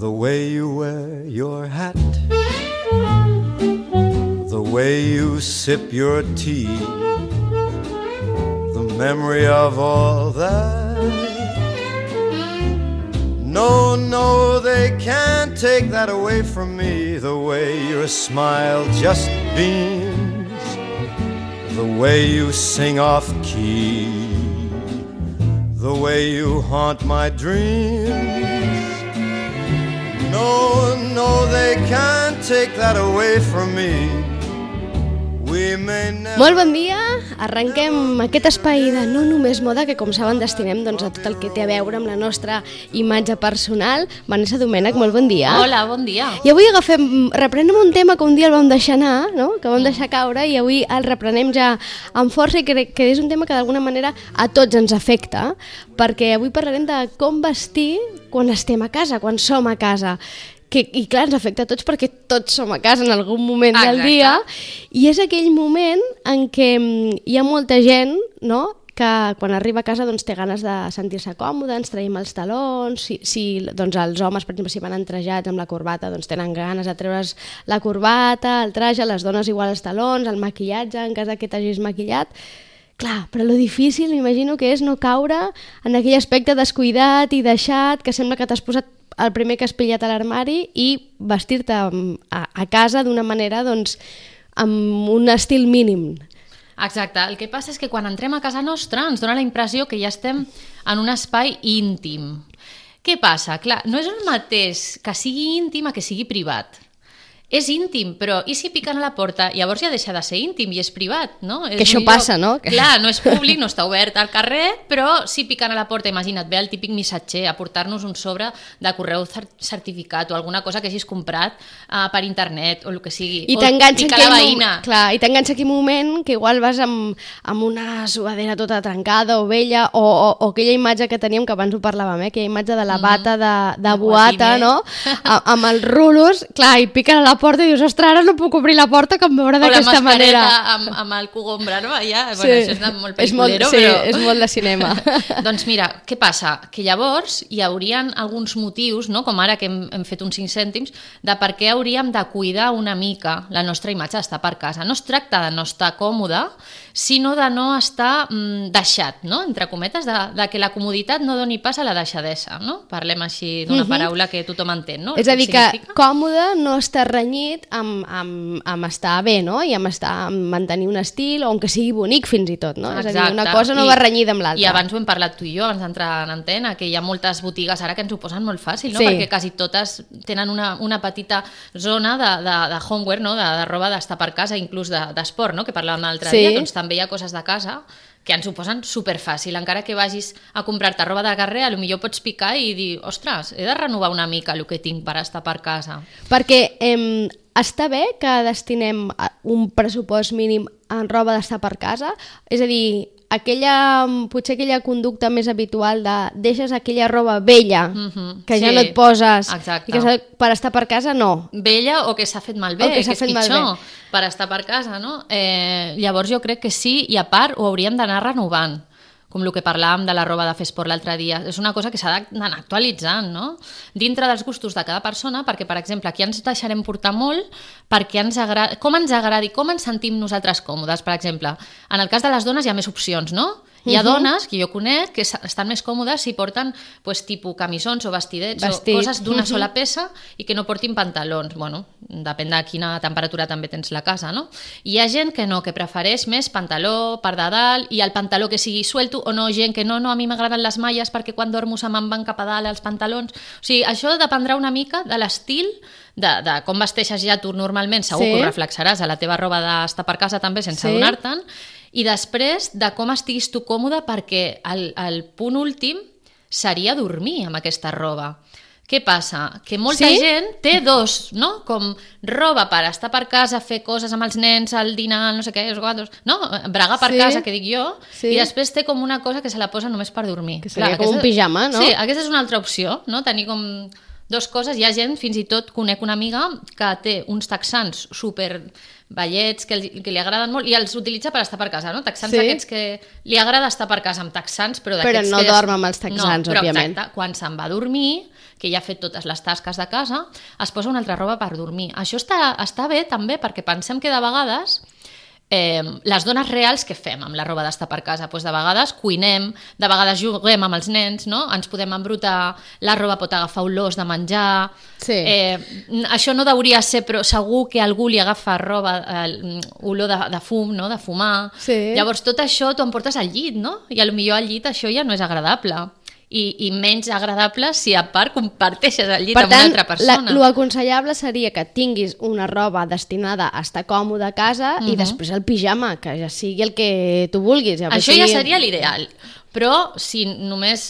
The way you wear your hat, the way you sip your tea, the memory of all that. No, no, they can't take that away from me. The way your smile just beams, the way you sing off key, the way you haunt my dreams. No, no, they can't take that away from me. Molt bon dia, arrenquem aquest espai de No Només Moda, que com saben destinem a tot el que té a veure amb la nostra imatge personal. Vanessa Domènech, molt bon dia. Hola, bon dia. I avui reprenem un tema que un dia el vam deixar anar, no? Que vam deixar caure, i avui el reprenem ja amb força, i crec que és un tema que d'alguna manera a tots ens afecta, perquè avui parlarem de com vestir quan estem a casa, quan som a casa. I clar, ens afecta a tots perquè tots som a casa en algun moment del dia, i és aquell moment en què hi ha molta gent, no?, que quan arriba a casa doncs, té ganes de sentir-se còmode, ens traiem els talons, si doncs, els homes, per exemple, si van entrejats amb la corbata, doncs tenen ganes de treure's la corbata, el traje, les dones igual els talons, el maquillatge, en cas que t'hagis maquillat. Clar, però lo difícil, m'imagino que és no caure en aquell aspecte descuidat i deixat, que sembla que t'has posat el primer que has pillat a l'armari, i vestir-te a casa d'una manera, doncs, amb un estil mínim. Exacte. El que passa és que quan entrem a casa nostra ens dona la impressió que ja estem en un espai íntim. Què passa? Clar, no és el mateix que sigui íntim a que sigui privat. És íntim, però i si piquen a la porta? Llavors ja deixa de ser íntim i és privat, no? Que això passa, no? Clar, no és públic, no està obert al carrer, però si piquen a la porta, imagina't, ve el típic missatger a portar-nos un sobre de correu certificat o alguna cosa que hagis comprat per internet o el que sigui. I t'enganxa aquell moment que igual vas amb una suadera tota trencada o vella, o aquella imatge que teníem, que abans ho parlàvem, aquella imatge de la bata de boata, no? Amb els rulos, clar, i piquen a la porta i dius, ostres, ara no puc obrir la porta que em veurà d'aquesta manera. O la mascareta amb el cogombra, no? Ja, sí. Bueno, això és molt pel·liculero, sí, però... és molt de cinema. Doncs mira, què passa? Que llavors hi haurien alguns motius, no? Com ara que hem fet uns 5 cèntims, de per què hauríem de cuidar una mica la nostra imatge d'estar per casa. No es tracta de no estar còmode, sinó de no estar deixat, no? Entre cometes, de que la comoditat no doni pas a la deixadesa, no? Parlem així d'una paraula que tothom entén, no? És a dir, que còmode no està renyit amb estar bé, no? I amb mantenir un estil, o que sigui bonic fins i tot, no? Exacte. És a dir, una cosa no va renyida amb l'altra. I abans ho hem parlat tu i jo, abans d'entrar en antena, que hi ha moltes botigues ara que ens ho posen molt fàcil, no? Sí. Perquè quasi totes tenen una petita zona de homeware, no? De roba d'estar per casa, inclús d'esport, no? Que parlàvem l'altre dia, doncs també hi ha coses de casa que ens ho posen superfàcil. Encara que vagis a comprar-te roba de carrer, potser pots picar i dir, ostres, he de renovar una mica el que tinc per estar per casa. Perquè està bé que destinem un pressupost mínim en roba d'estar per casa? És a dir, potser aquella conducta més habitual de deixes aquella roba vella que ja no et poses. Exacte. I que per estar per casa no. Vella o que s'ha fet malbé, que és pitjor per estar per casa, no? Llavors jo crec que sí, i a part ho hauríem d'anar renovant, com el que parlàvem de la roba de fer esport l'altre dia. És una cosa que s'ha d'anar actualitzant, no? Dintre dels gustos de cada persona, perquè, per exemple, aquí ens deixarem portar molt perquè com ens agradi, com ens sentim nosaltres còmodes. Per exemple, en el cas de les dones hi ha més opcions, no? Hi ha dones que jo conec que estan més còmodes si porten tipus camisons o vestidets o coses d'una sola peça i que no portin pantalons. Bueno, depèn de quina temperatura també tens la casa, no? Hi ha gent que no, que prefereix més pantaló per de dalt, i el pantaló que sigui suelto, o no, gent que no, a mi m'agraden les malles perquè quan dormo se me'n van cap a dalt els pantalons. O sigui, això dependrà una mica de l'estil, de com vesteixes ja tu normalment, segur que ho reflexaràs a la teva roba d'estar per casa també sense adonar-te'n, i després de com estiguis tu còmode, perquè el punt últim seria dormir amb aquesta roba. Què passa? Que molta gent té dos, no? Com roba per estar per casa, fer coses amb els nens, al dinar, no sé què, no? Braga per casa, que dic jo, i després té com una cosa que se la posa només per dormir. Que seria com un pijama, no? Sí, aquesta és una altra opció, no? Tenir com Dos coses, hi ha gent, fins i tot conec una amiga que té uns texans super ballets que li agraden molt i els utilitza per estar per casa, no? Texans aquests que li agrada estar per casa amb texans, però no dorm amb els texans, òbviament. Exacte, quan se'n va a dormir, que ja ha fet totes les tasques de casa, es posa una altra roba per dormir. Això està bé també perquè pensem que de vegades les dones reals què fem amb la roba d'estar per casa? Doncs de vegades cuinem, de vegades juguem amb els nens, no? Ens podem embrutar, la roba pot agafar olors de menjar... Sí. Això no hauria de ser, però segur que algú li agafa roba, olor de fum, no? De fumar. Sí. Llavors tot això t'ho emportes al llit, no? I potser al llit això ja no és agradable. I menys agradable si a part comparteixes el llit amb una altra persona. Lo aconsellable seria que tinguis una roba destinada a estar còmode a casa i després el pijama, que ja sigui el que tu vulguis. Això ja seria l'ideal. Però si només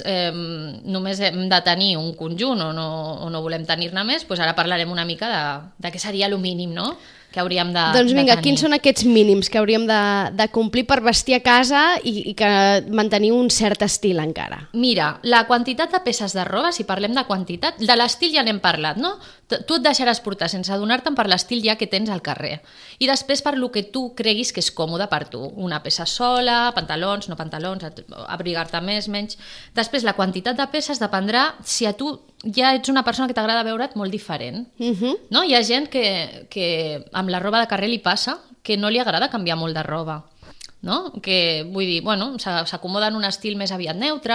hem de tenir un conjunt o no volem tenir-ne més, doncs ara parlarem una mica de què seria el mínim, no? Que hauríem de doncs vinga, tenir. Quins són aquests mínims que hauríem de complir per vestir a casa i que mantenir un cert estil encara? Mira, la quantitat de peces de roba, si parlem de quantitat, de l'estil ja n'hem parlat, no? Tu et deixaràs portar sense adonar-te'n per l'estil ja que tens al carrer. I després per lo que tu creguis que és còmode per tu. Una peça sola, pantalons, no pantalons, abrigar-te més, menys... Després la quantitat de peces dependrà si a tu ja ets una persona que t'agrada veure't molt diferent. No? Hi ha gent que amb la roba de carrer li passa que no li agrada canviar molt de roba, no? Que vull dir, bueno, s'acomoda en un estil més aviat neutre,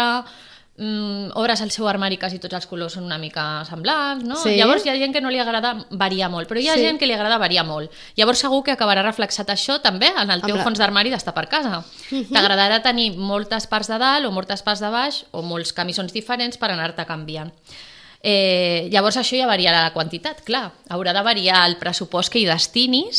obres el seu armari, quasi tots els colors són una mica semblants, no? Sí. Llavors hi ha gent que no li agrada variar molt, però hi ha gent que li agrada variar molt. Llavors segur que acabarà reflexat això també en el teu fons d'armari d'estar per casa. T'agradarà tenir moltes parts de dalt o moltes parts de baix o molts camisons diferents per anar-te canviant. Llavors això ja variarà la quantitat, clar, haurà de variar el pressupost que hi destinis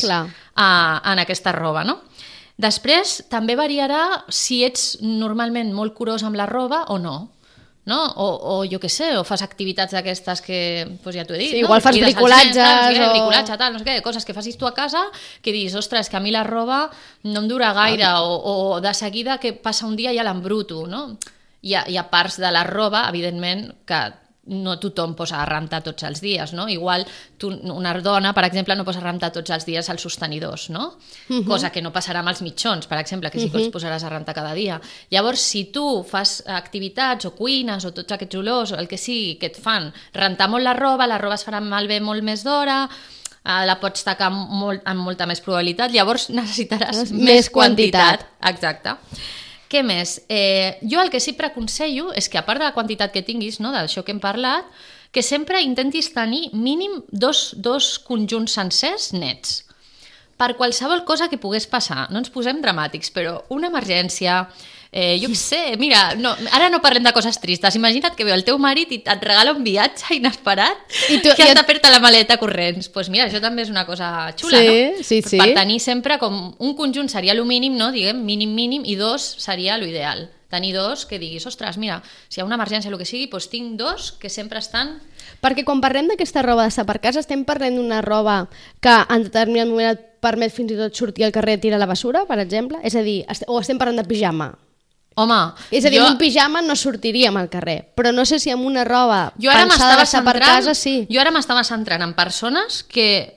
en aquesta roba, no? Després també variarà si ets normalment molt curós amb la roba o no, no? O jo què sé, o fas activitats d'aquestes que doncs ja t'ho he dit, sí, igual fas bricolatges bricolatge, tal, no sé què, coses que facis tu a casa que diguis, ostres, que a mi la roba no em dura gaire o de seguida que passa un dia ja l'embruto, no? Hi ha parts de la roba, evidentment, que no tothom posa a rentar tots els dies, no? Igual una dona, per exemple, no posa a rentar tots els dies els sostenidors, no? Cosa que no passarà amb els mitjons, per exemple, que sí que els posaràs a rentar cada dia. Llavors, si tu fas activitats o cuines o tots aquests olors o el que sigui que et fan rentar molt la roba es farà malbé molt més d'hora, la pots tacar amb molta més probabilitat, llavors necessitaràs més quantitat. Exacte. Què més? Jo el que sí preconsello és que, a part de la quantitat que tinguis, no, d'això que hem parlat, que sempre intentis tenir mínim dos conjunts sencers nets. Per qualsevol cosa que pogués passar. No ens posem dramàtics, però una emergència... jo què sé, mira, ara no parlem de coses tristes. Imagina't que ve el teu marit i et regala un viatge inesperat que has de fer-te la maleta corrents. Doncs mira, això també és una cosa xula, no? Sí. Per tenir sempre com un conjunt seria el mínim, no? Diguem, mínim, i dos seria l'ideal. Tenir dos que diguis, ostres, mira, si hi ha una emergència o el que sigui, doncs tinc dos que sempre estan... Perquè quan parlem d'aquesta roba d'estar per casa estem parlant d'una roba que en determinat moment et permet fins i tot sortir al carrer i tirar la basura, per exemple? És a dir, o estem parlant de pijama? Home, és a dir, amb un pijama no sortiríem al carrer, però no sé si amb una roba pensada d'estar per casa, sí. Jo ara m'estava centrant en persones que,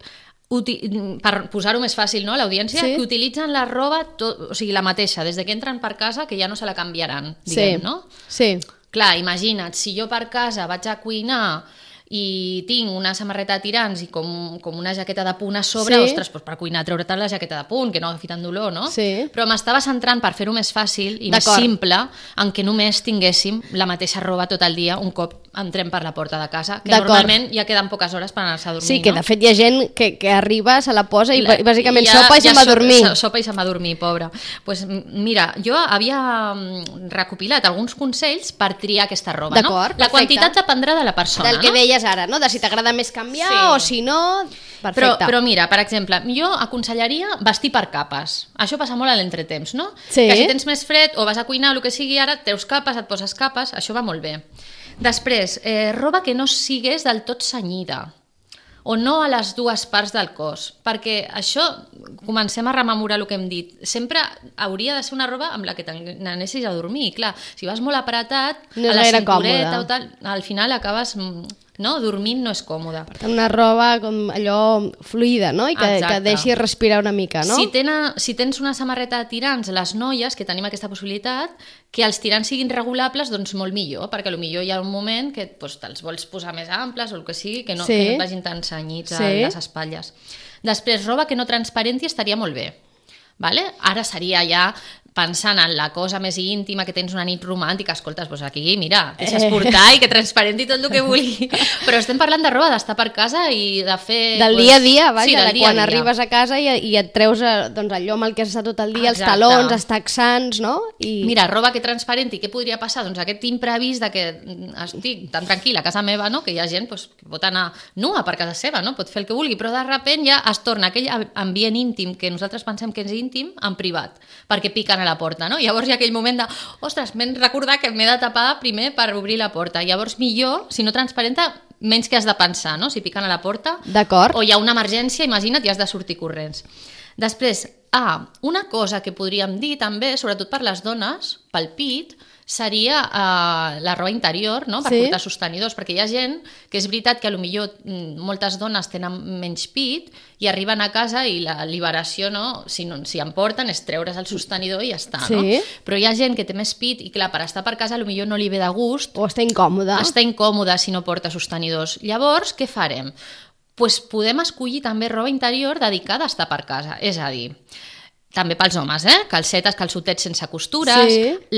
per posar-ho més fàcil, no, a l'audiència, que utilitzen la roba, o sigui, la mateixa, des que entren per casa, que ja no se la canviaran, diguem, no? Sí. Clar, imagina't, si jo per casa vaig a cuinar i tinc una samarreta de tirants i com una jaqueta de punt a sobre, ostres, doncs per cuinar treure-te la jaqueta de punt, que no agafi tant dolor, no? Sí. Però m'estava centrant per fer-ho més fàcil i més simple, en què només tinguéssim la mateixa roba tot el dia un cop entrem per la porta de casa, que normalment ja queden poques hores per anar-se a dormir, sí, que de fet hi ha gent que arriba, se la posa i bàsicament sopa i se'n va a dormir. Sopa i se'n va a dormir, pobra. Doncs mira, jo havia recopilat alguns consells per triar aquesta roba, no? La quantitat dependrà de la persona, del que deies ara, no? De si t'agrada més canviar o si no... Perfecte. Però mira, per exemple, jo aconsellaria vestir per capes. Això passa molt a l'entretemps, no? Sí. Que si tens més fred o vas a cuinar o el que sigui ara, treus capes, et poses capes, això va molt bé. Després, roba que no sigués del tot cenyida o no a les dues parts del cos, perquè això, comencem a rememorar el que hem dit, sempre hauria de ser una roba amb la que n'anessis a dormir, clar, si vas molt apretat, no a la cintureta o tal, al final acabes no? Dormint no és còmode. Per tant, una roba com allò fluida, no? I que deixi respirar una mica, no? Si tens una samarreta de tirants, les noies, que tenim aquesta possibilitat, que els tirants siguin regulables, doncs molt millor, perquè potser hi ha un moment que te'ls vols posar més amples o el que sigui, que no et vagin tan cenyits a les espatlles. Després, roba que no transparenti estaria molt bé. Vale? Ara seria ja pensant en la cosa més íntima, que tens una nit romàntica, escoltes, doncs aquí, mira, deixes portar i que transparenti tot el que vulgui. Però estem parlant de roba d'estar per casa i de fer... Del dia a dia, vaja, de quan arribes a casa i et treus allò amb el que has estat tot el dia, els talons, els texans, no? Mira, roba que transparenti, què podria passar? Doncs aquest imprevist de que estic tan tranquil·la a casa meva, no? Que hi ha gent que pot anar nua per casa seva, no? Pot fer el que vulgui, però de sobte ja es torna aquell ambient íntim que nosaltres pensem que és íntim en privat, perquè piquen a la porta, no? Llavors hi ha aquell moment de, ostres, m'he recordar que m'he de tapar primer per obrir la porta. Llavors millor, si no transparenta, menys que has de pensar, no? Si piquen a la porta, o hi ha una emergència, imagina't, i has de sortir corrents. Després, una cosa que podríem dir també, sobretot per les dones, pel pit, seria la roba interior, no? Per portar sostenidors, perquè hi ha gent que és veritat que potser moltes dones tenen menys pit i arriben a casa i la liberació, no? Si en porten és treure's el sostenidor i ja està, no? Però hi ha gent que té més pit i clar, per estar per casa potser no li ve de gust o està incòmoda si no porta sostenidors. Llavors, què farem? Pues podem escollir també roba interior dedicada a estar per casa, és a dir, també pels homes, calcetes, calçotets sense costures,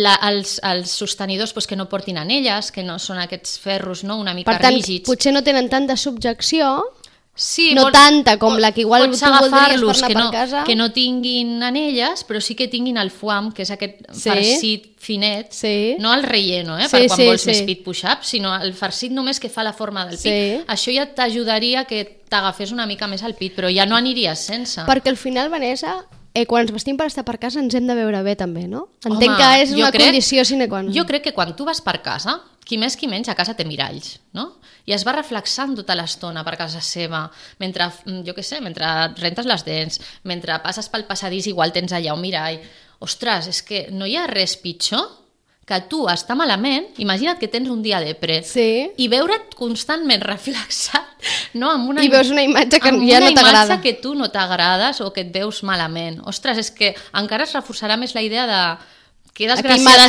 els sostenidors que no portin anelles, que no són aquests ferros una mica rígids. Per tant, potser no tenen tanta subjecció, tanta com la que igual tu voldries per anar per casa. Que no tinguin anelles, però sí que tinguin el foam, que és aquest farcit finet, no el relleno, per quan vols més pit push-up, sinó el farcit només que fa la forma del pit. Això ja t'ajudaria que t'agafés una mica més el pit, però ja no aniries sense. Perquè al final, Vanessa, quan ens vestim per estar per casa ens hem de veure bé també, no? Entenc que és una condició sine qua non. Jo crec que quan tu vas per casa, qui més qui menys a casa té miralls, no? I es va reflexant tota l'estona per casa seva, mentre rentes les dents, mentre passes pel passadís igual tens allà un mirall. Ostres, és que no hi ha res pitjor que tu està malament, imagina't que tens un dia depre, i veure't constantment reflexat, no? I veus una imatge que ja no t'agrada. Una imatge que tu no t'agrades o que et veus malament. Ostres, és que encara es reforçarà més la idea de que desgraciada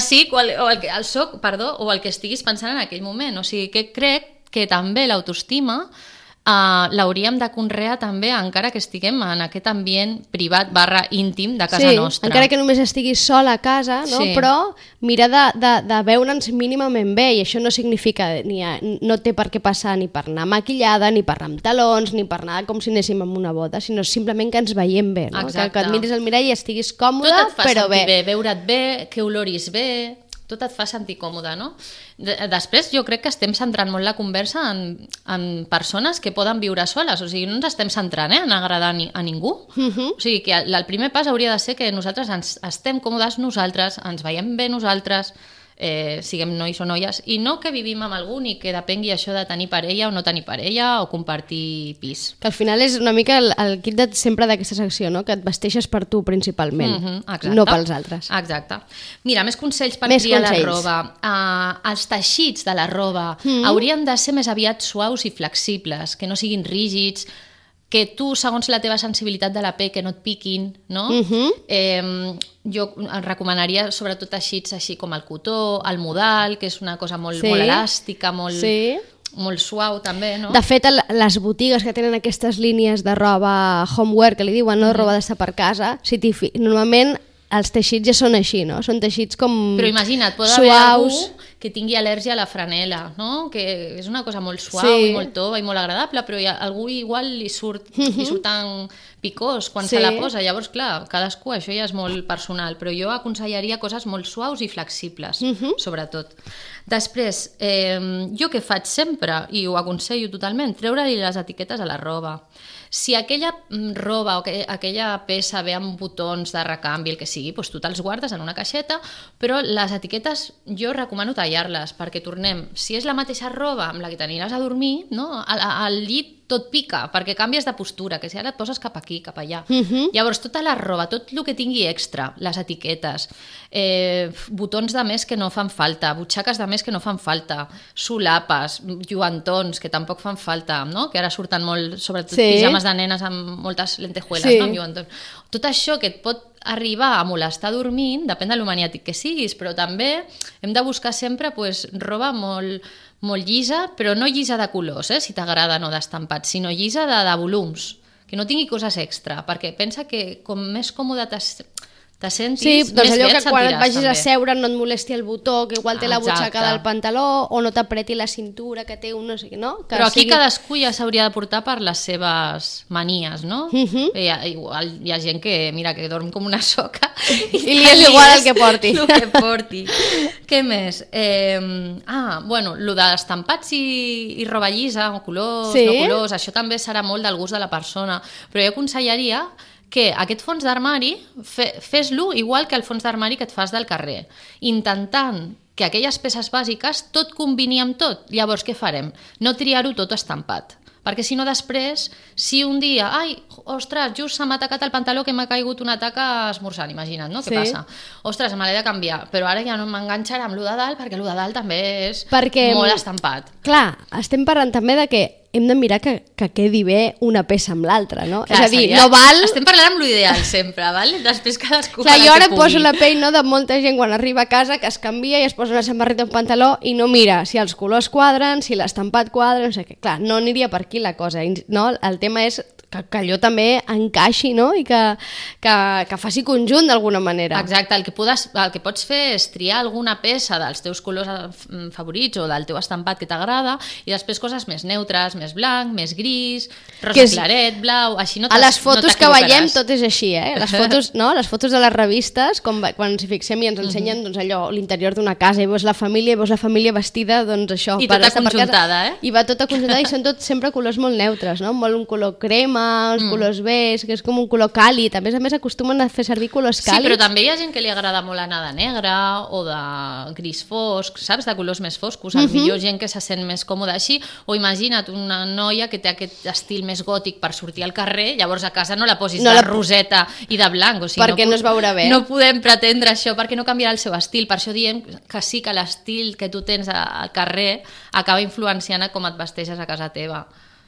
soc, o el que estiguis pensant en aquell moment. O sigui, que crec que també l'autoestima l'hauríem de conrear també encara que estiguem en aquest ambient privat / íntim de casa nostra. Encara que només estiguis sola a casa, no? Però mirar de veure'ns mínimament bé, i això no significa, no té per què passar ni per anar maquillada, ni per anar amb talons, ni per anar com si anéssim amb una boda, sinó simplement que ens veiem bé, no? Que et miris al mirall i estiguis còmoda, però bé. Tot et fa sentir bé, veure't bé, que oloris bé, tot et fa sentir còmode, no? Després jo crec que estem centrant molt la conversa en persones que poden viure soles, o sigui, no ens estem centrant en agradar a ningú. O sigui, que el primer pas hauria de ser que nosaltres estem còmodes nosaltres, ens veiem bé nosaltres, siguem nois o noies, i no que vivim amb algú ni que depengui això de tenir parella o no tenir parella o compartir pis. Que al final és una mica el kit de sempre d'aquesta secció, no? Que et vesteixes per tu principalment, no pels altres. Exacte. Mira, més consells per triar la roba. Els teixits de la roba haurien de ser més aviat suaus i flexibles, que no siguin rígids, que tu, segons la teva sensibilitat de la pell, que no et piquin, no? Jo recomanaria sobretot teixits així com el cotó, el modal, que és una cosa molt elàstica, molt suau també, no? De fet, les botigues que tenen aquestes línies de roba homeware, que li diuen, no? Roba d'estar per casa, normalment els teixits ja són així, no? Són teixits com suaus. Però imagina't, pot haver algú que tingui al·lèrgia a la franela, no? Que és una cosa molt suau i molt tova i molt agradable, però algú igual li surt tan picós quan se la posa. Llavors, clar, cadascú, això ja és molt personal, però jo aconsellaria coses molt suaus i flexibles, sobretot. Després, jo què faig sempre, i ho aconsello totalment, treure-li les etiquetes a la roba. Si aquella roba o aquella peça ve amb botons de recanvi, el que sigui, doncs tu te'ls guardes en una caixeta, però les etiquetes jo recomano tallar-les, perquè tornem, si és la mateixa roba amb la que t'aniràs a dormir, no? Al llit tot pica, perquè canvies de postura, que si ara et poses cap aquí, cap allà. Llavors, tota la roba, tot el que tingui extra, les etiquetes, botons de més que no fan falta, butxaques de més que no fan falta, solapes, lluantons, que tampoc fan falta, no? Que ara surten molt, sobretot pijames de nenes amb moltes lentejueles, no? Amb lluantons. Tot això que et pot arribar a molestar dormint, depèn de lo maniàtic que siguis, però també hem de buscar sempre roba molt llisa, però no llisa de colors, si t'agrada, no d'estampats, sinó llisa de volums, que no tingui coses extra, perquè pensa que com més còmode te sentis, doncs més allò bé que et quan et sentiràs, vagis també. a seure no et molesti el botó, que igual té la butxaca Exacte. del pantaló, o no t'apreti la cintura, que té un no sé què, no? Que Però aquí cadascú ja s'hauria de portar per les seves manies, no? Igual hi ha gent que, mira, que dorm com una soca i li és igual el que porti. El que porti. Què més? Bueno, lo d'estampats i roba llisa, o colors, no colors, això també serà molt del gust de la persona, però jo aconsellaria que aquest fons d'armari fes-lo igual que el fons d'armari que et fas del carrer, intentant que aquelles peces bàsiques tot combini amb tot. Llavors, què farem? No triar-ho tot estampat. Perquè si no després, si un dia, ostres, just se m'ha tacat el pantaló que m'ha caigut una taca esmorzant, imagina't, no? Què passa? Ostres, me l'he de canviar, però ara ja no m'enganxarà amb lo de dalt, perquè lo de dalt també és molt estampat. Clar, estem parlant també de que hem de mirar que quedi bé una peça amb l'altra, no? Clar, és a dir, no val... Estem parlant amb l'ideal sempre, val? Després cadascú Clar, jo ara poso la pell de molta gent quan arriba a casa que es canvia i es posa una samarreta o un pantaló i no mira si els colors quadren, si l'estampat quadra, no sé què. Clar, no aniria per aquí la cosa, no? El tema és que allò també encaixi, no? I que faci conjunt d'alguna manera. Exacte, el que pots fer és triar alguna peça dels teus colors favorits o del teu estampat que t'agrada i després coses més neutres, més blanc, més gris, rosa claret, blau, així no a les fotos que veiem tot és així, Les fotos, no? Les fotos de les revistes, quan s'hi fixem i ens ensenyen doncs, allò, l'interior d'una casa i veus la família vestida, doncs això. I tota conjuntada, I va tota conjuntada i són tots sempre colors molt neutres, no? Molt un color crema, uns colors beix, que és com un color càlid. A més acostumen a fer servir colors càlids. Sí, però també hi ha gent que li agrada molt anar de negre o de gris fosc, saps? De colors més foscos. Millor gent que se sent més còmoda així. O imagina't una noia que té aquest estil més gòtic per sortir al carrer, llavors a casa no la posis de roseta i de blanc. O sigui, perquè no es veurà bé. No podem pretendre això, perquè no canviarà el seu estil. Per això diem que sí que l'estil que tu tens al carrer acaba influenciant a com et vesteixes a casa teva.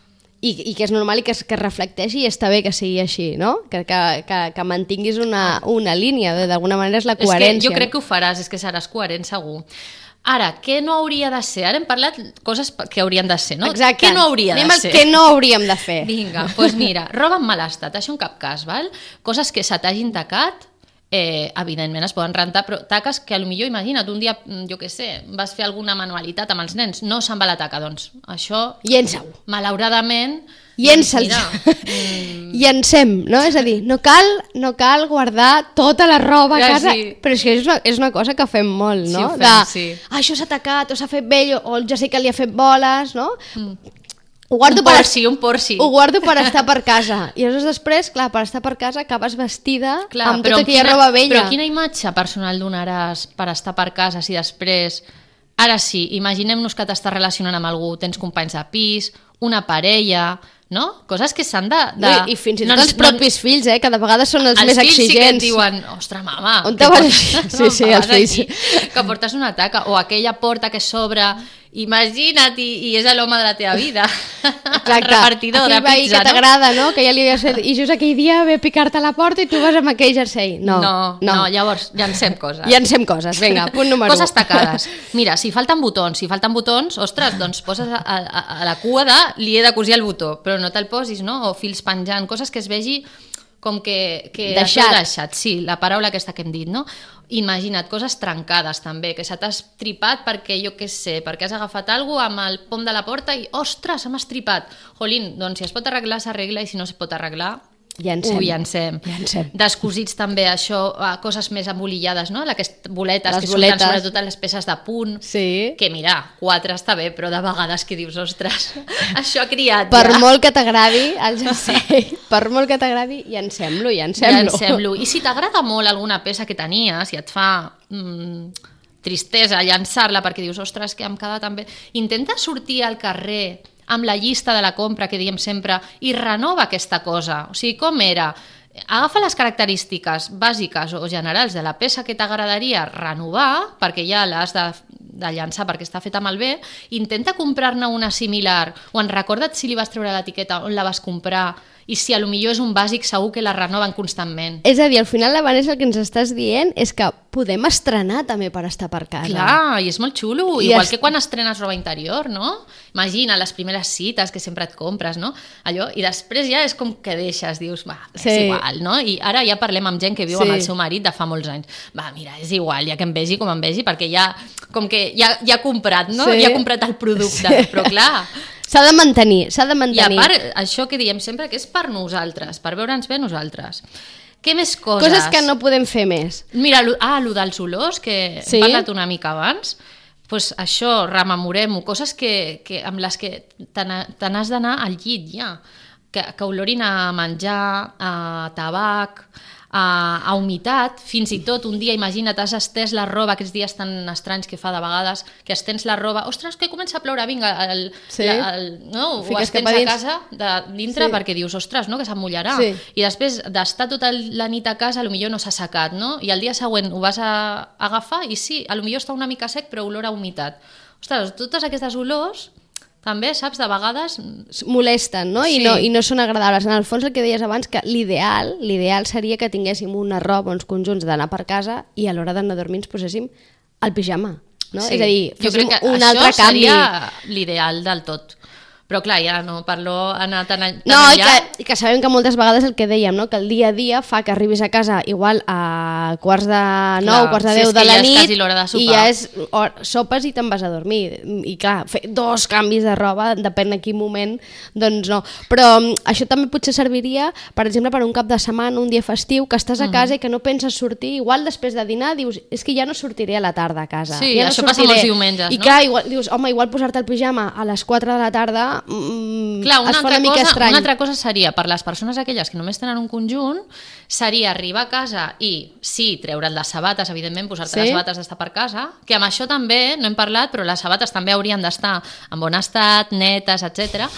I que és normal i que es reflecteixi i està bé que sigui així, no? Que mantinguis una línia, d'alguna manera és la coherència. És que jo crec que ho faràs, és que seràs coherent segur. Ara, què no hauria de ser? Ara hem parlat coses que haurien de ser, no? Exacte. Què no hauria de ser? Què no hauríem de fer? Vinga, doncs mira, roba en mal estat, això en cap cas, val? Coses que se t'hagin tacat, evidentment es poden rentar, però taques que potser, imagina't, un dia, jo què sé, vas fer alguna manualitat amb els nens, no se'n va la taca, doncs això, llença-ho. Malauradament, llença'ls. Llencem, no? És a dir, no cal guardar tota la roba a casa, però és una cosa que fem molt, no? Això s'ha tacat, o s'ha fet vell, o ja sé que li ha fet boles, no? Ho guardo un porci. Ho guardo per estar per casa. I llavors després, clar, per estar per casa acabes vestida amb tota aquella roba vella. Però quina imatge personal donaràs per estar per casa si després... Ara sí, imaginem-nos que t'estàs relacionant amb algú, tens companys de pis, una parella, no? Coses que s'han de... I fins i tot els propis fills, que de vegades són els més exigents. Els fills sí que et diuen, ostres, mama, on te vas? Sí, els fills. Que portes una taca, o aquella porta que s'obre, imagina't, i és l'home de la teva vida. Exacte. El repartidor de pizza, que t'agrada, no? Que ja li havies fet, i just aquell dia ve a picar-te a la porta i tu vas amb aquell jersei. No, llavors llancem coses. Llancem coses, vinga, punt número 1. Coses tacades. Mira, si falten botons, ostres, doncs poses a la cua de li he de cosir el botó, però no te'l posis, no? O fils penjant, coses que es vegi com que deixat. Sí, la paraula aquesta que hem dit, no? Imagina't, coses trencades també, que se t'has tripat perquè, jo què sé, perquè has agafat alguna cosa amb el pom de la porta i, ostres, se m'ha estripat. Jolín, doncs si es pot arreglar, s'arregla, i si no es pot arreglar, ho llancem. Descosits també, això, coses més embolillades, no? Les boletes que surten sobretot a les peces de punt, que mira, 4 està bé, però de vegades que dius, ostres, això ha criat per molt que t'agradi el jersei, per molt que t'agradi, llancem-lo. I si t'agrada molt alguna peça que tenies i et fa tristesa llançar-la perquè dius, ostres, que em queda tan bé, intenta sortir al carrer amb la llista de la compra que diem sempre i renova aquesta cosa. O sigui, com era? Agafa les característiques bàsiques o generals de la peça que t'agradaria renovar, perquè ja l'has de llançar perquè està feta malbé, intenta comprar-ne una similar, o recorda't si li vas treure l'etiqueta on la vas comprar, i si a lo millor és un bàsic segur que la renoven constantment. És a dir, al final la Vanessa el que ens estàs dient és que podem estrenar també per estar per casa. Clar, i és molt xulo, igual que quan estrenes roba interior, no? Imagina les primeres cites que sempre et compres, no? Allò, i després ja és com que deixes, dius, va, és igual, no? I ara ja parlem amb gent que viu amb el seu marit de fa molts anys. Va, mira, és igual, ja que em vegi com em vegi, perquè ja, com que ja ha comprat, no? Ja ha comprat el producte, però clar... S'ha de mantenir, s'ha de mantenir. I a part, això que diem sempre, que és per nosaltres, per veure'ns bé nosaltres. Què més coses? Coses que no podem fer més. Mira, lo dels olors, que hem parlat una mica abans, doncs això, rememorem-ho, coses amb les que te n'has d'anar al llit ja, que olorin a menjar, a tabac, a humitat, fins i tot un dia, imagina't, has estès la roba, aquests dies tan estranys que fa de vegades, que estens la roba, ostres, que comença a ploure, vinga, no? Ho estens a casa dintre perquè dius, ostres, no? Que s'emmullarà. I després d'estar tota la nit a casa, potser no s'ha secat, no? I el dia següent ho vas a agafar i sí, potser està una mica sec, però olor a humitat. Ostres, totes aquestes olors també, saps, de vegades... molesten, no? I no són agradables. En el fons, el que deies abans, que l'ideal seria que tinguéssim una roba, uns conjunts d'anar per casa i a l'hora d'anar a dormir ens poséssim el pijama, no? És a dir, féssim un altre canvi. Això seria l'ideal del tot. Però clar, ja no parlo anar tan enllà. No, i que sabem que moltes vegades el que dèiem, no? Que el dia a dia fa que arribis a casa igual a quarts de 9, quarts de 10 de la nit, i ja és sopes i te'n vas a dormir. I clar, fer 2 canvis de roba, depèn de quin moment, doncs no. Però això també potser serviria, per exemple, per un cap de setmana, un dia festiu, que estàs a casa i que no penses sortir, igual després de dinar dius, és que ja no sortiré a la tarda a casa. Sí, ja això passa molts diumenges, no? I clar, dius, home, igual posar-te el pijama a les 4 de la tarda clar, una altra cosa seria, per les persones aquelles que només tenen un conjunt, seria arribar a casa i, sí, treure't les sabates, evidentment, posar-te les sabates d'estar per casa, que amb això també, no hem parlat, però les sabates també haurien d'estar en bon estat, netes, etc.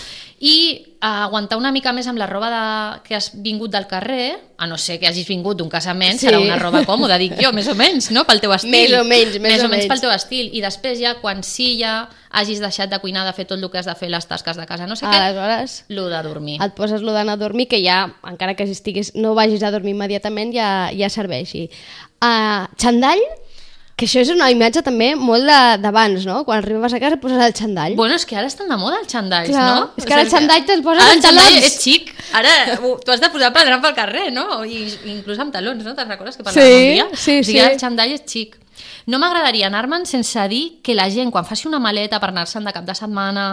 I aguantar una mica més amb la roba que has vingut del carrer, a no ser que hagis vingut d'un casament, serà una roba còmoda, dic jo, més o menys, no? Pel teu estil. Més o menys pel teu estil. I després ja, quan ja hagis deixat de cuinar, de fer tot el que has de fer, les tasques de casa, no sé què, aleshores, lo de dormir. Et poses lo d'anar a dormir, que ja, encara que no vagis a dormir immediatament, ja serveixi. Xandall, que això és una imatge també molt d'abans, no? Quan arribes a casa et poses el xandall. Bueno, és que ara estan de moda els xandalls, clar, no? És que ara el xandall te'l poses amb talons. Ara el xandall és xic. Ara t'ho has de posar per anar pel carrer, no? I inclús amb talons, no? Te'n recordes que parlàvem un dia? Sí, o sigui, el xandall és xic. No m'agradaria anar-me'n sense dir que la gent, quan faci una maleta per anar-se'n de cap de setmana,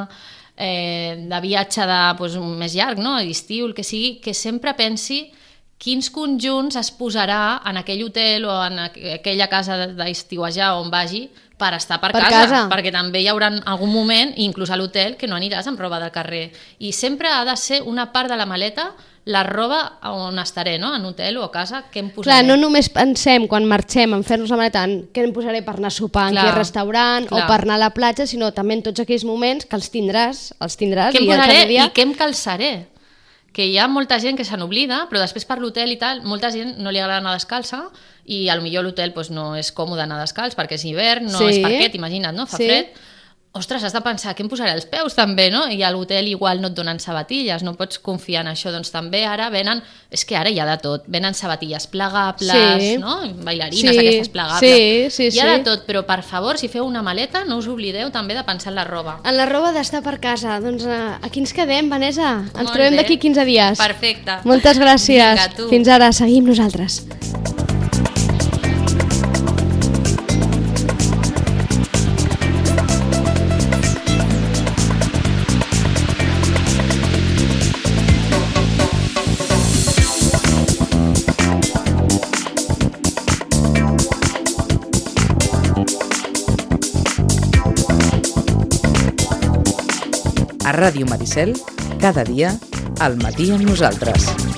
de viatge més llarg, no? D'estiu, el que sigui, que sempre pensi quins conjunts es posarà en aquell hotel o en aquella casa d'estiuejar on vagi per estar per casa, perquè també hi haurà algun moment, inclús a l'hotel, que no aniràs amb roba del carrer. I sempre ha de ser una part de la maleta la roba on estaré, no? En hotel o a casa, què em posaré? Clar, no només pensem quan marxem en fer-nos la maleta en què em posaré per anar a sopar en quin restaurant o per anar a la platja, sinó també en tots aquells moments que els tindràs què em posaré i què em calçaré? Que hi ha molta gent que se n'oblida, però després per l'hotel i tal, molta gent no li agrada anar descalça i potser l'hotel no és còmode anar descalç perquè és hivern, no és parquet, imagina't, no? Fa fred. Ostres, has de pensar, què em posaré als peus també, no? I a l'hotel igual no et donen sabatilles, no pots confiar en això, doncs també ara venen, és que ara hi ha de tot, venen sabatilles plegables, no? Bailarines aquestes plegables, hi ha de tot, però per favor, si feu una maleta, no us oblideu també de pensar en la roba. En la roba d'estar per casa, doncs aquí ens quedem, Vanessa, ens trobem d'aquí 15 dies. Perfecte. Moltes gràcies, fins ara, seguim nosaltres. A Ràdio Maricel, cada dia, al matí amb nosaltres.